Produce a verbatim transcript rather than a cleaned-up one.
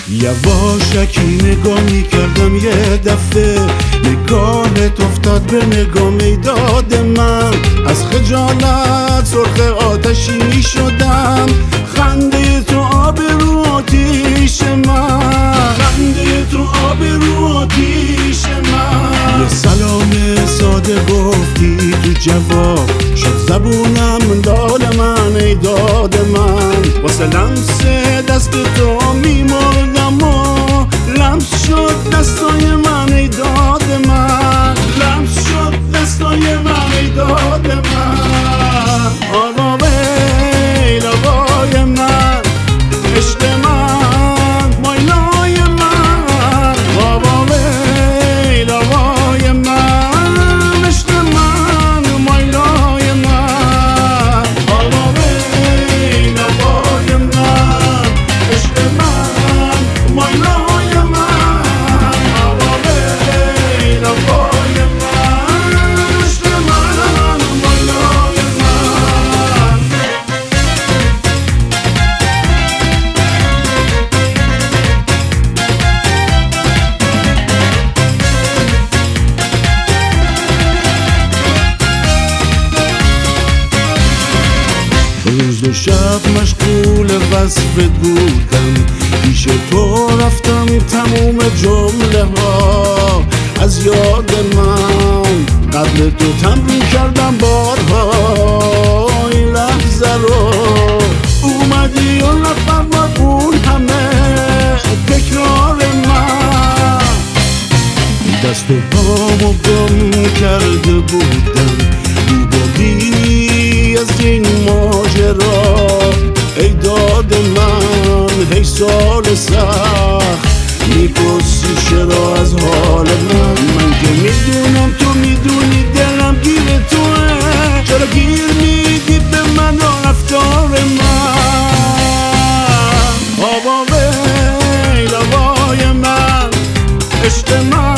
یواشکی نگاه میکردم یه دفعه، نگاهت افتاد به نگاه میداد من. از خجالت سرخ آتشی شدم، خنده تو آب رو آتیش من، خنده تو آب رو آتیش من. یه سلام ساده گفتی تو جواب، شد زبونم داد من ای داد من. واسه لمس دست تو میمردم و لمس شد دستای من ای داد من، لمس شد دستای من ای داد من. آقا ویل آقای من، عشق من مایلای من. آقا ویل آقای من، عشق من مایلای من. آقا ویل آقای من، عشق من مایلای من. آقا ویل آقای من، عشق من مایلای من. روز و شب مشغول وصفت بودم، پیش تو رفتم تموم جمله ها از یاد من. قبل تو تمرین کردم بارها این لحظه رو، اومدی و نفهمم اون همه تکرار من. دست و پامو گم کرده بودم، رو بردی از این ماجرا ای داد من. هی سال سخت میپرسی چرا از حال من، من که میدونم تو میدونی دلم گیر توه، چرا گیر میدی به من و رفتار من. آوا ویل آوای من، عشق من